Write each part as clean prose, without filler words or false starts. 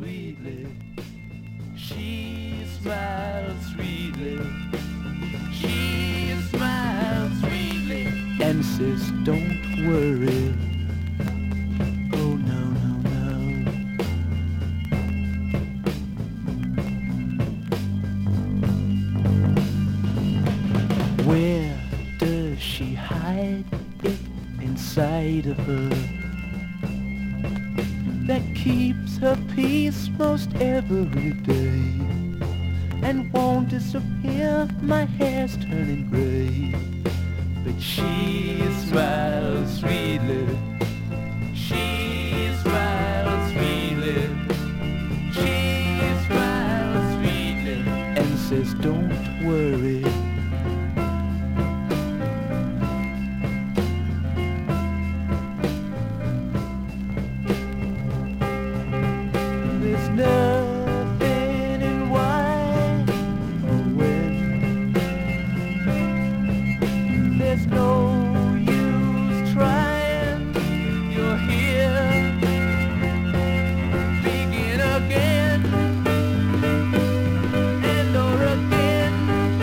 sweetly. She smiles sweetly. She smiles sweetly and says, don't worry. Oh no, no, no. Where does she hide it inside of her that keeps her peace most every day and won't disappear? My hair's turning gray, but she smiles sweetly. She smiles sweetly. She smiles sweetly and says, don't worry. There's nothing in why or when. There's no use trying. You're here, begin again and or again.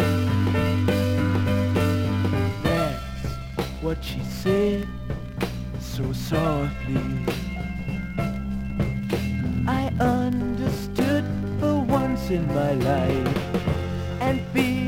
That's what she said so softly. I understood for once in my life and feel